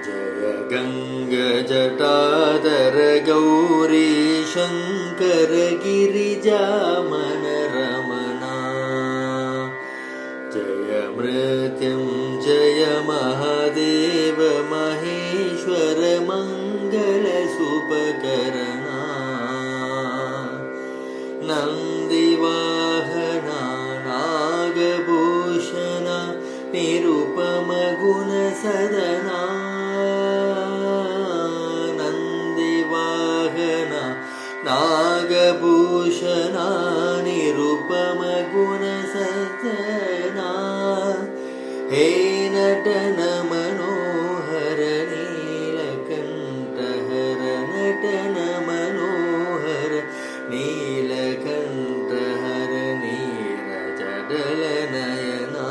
जय गङ्गजटाधर गौरी शङ्कर गिरिजामन रमणा जय मृत्युञ्जय महादेव महेश्वर मंगल सुपकरणा नन्दिवाहना नागभूषण निरुपम गुण सदना नन्दिवाहना नागभूषण निरुपम गुण सदना हे नटन मनोहर नीलकण्ठहर नटन मनोहर नीलकण्ठहर नीरजडलनयना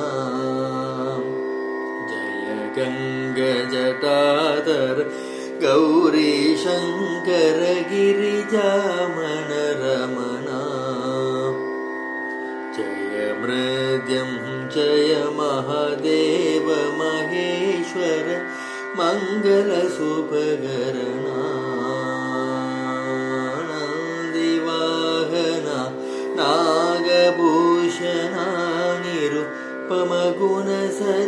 जय गङ्गजटाधर गौरी शङ्कर गिरिजामन रमणा जय मृत्युञ्जय महादेव महेश्वर मंगल सुपकरणा नन्दिवाहना नागभूषण निरुपम गुण